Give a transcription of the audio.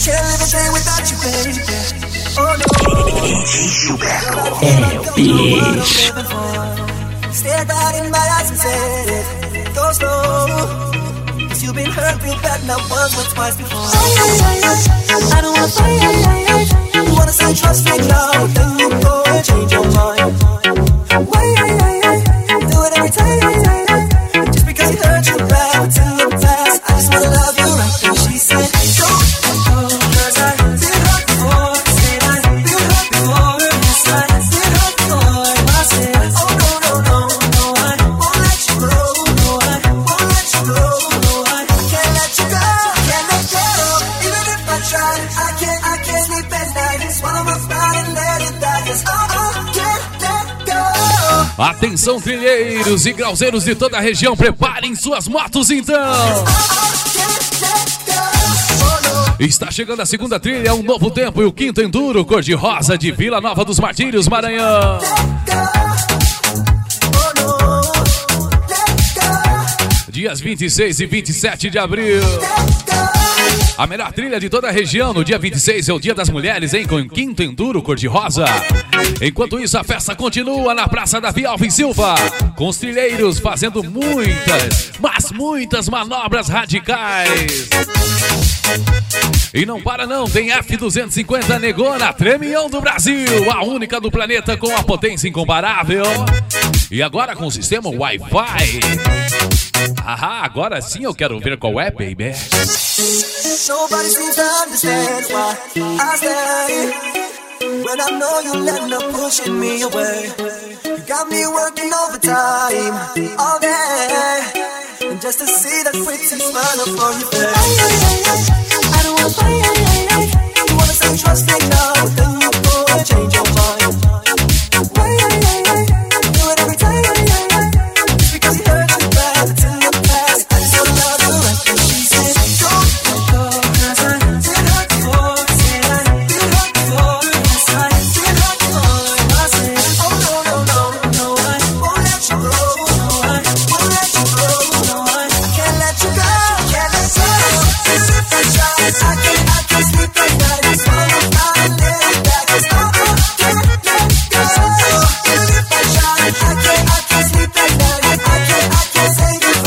can't live a day without you, baby. Oh no. Bicho. Stared out in my eyes and said it. Go slow. Cause you've been hurt real bad, not once but twice before. I don't wanna fight. You wanna say trust me now, then you go and change your mind. Why? Do it every time. Just because you hurt you bad, it's in the past. I just wanna love you right. And she said, don't go, cause I did hurt before. Said I did hurt before. Yes, I did hurt before. I said, oh no, I won't let you go. No, I won't let you go. No, I can't let you go. Can't let go. Even if I tried, I can't sleep at night. Swallow my pride and let it die. Cause can't let go. Atenção, trilheiros e grauzeiros de toda a região, preparem suas motos então. Está chegando a segunda trilha, um novo tempo e o quinto enduro cor-de-rosa de Vila Nova dos Martírios, Maranhão. Dias 26 e 27 de abril. A melhor trilha de toda a região. No dia 26 é o Dia das Mulheres, hein? Com o quinto enduro cor-de-rosa. Enquanto isso, a festa continua na Praça Davi Alves Silva, com os trilheiros fazendo muitas manobras radicais. E não para não, tem F250 Negona, Tremião do Brasil, a única do planeta com a potência incomparável. E agora com o sistema Wi-Fi. Agora sim eu quero ver qual é, baby. Nobody seems to understand why I stay when I know you letting up pushing me away. You got me working overtime all day, and just to see that pretty smile upon your face. I don't wanna fight. You wanna say trust me now, but then you go and change your mind. Do it every time. Just because you hurt you bad, it's in the past. I just wanna love you right. And she said, don't go, cause I did hurt before. Said I did hurt before. Yes, I did hurt before. I said, oh no, I won't let you go. No, I won't let you go. No, I can't let you go. Can't let you go. If I try, I can't sleep at night. It's all about letting back.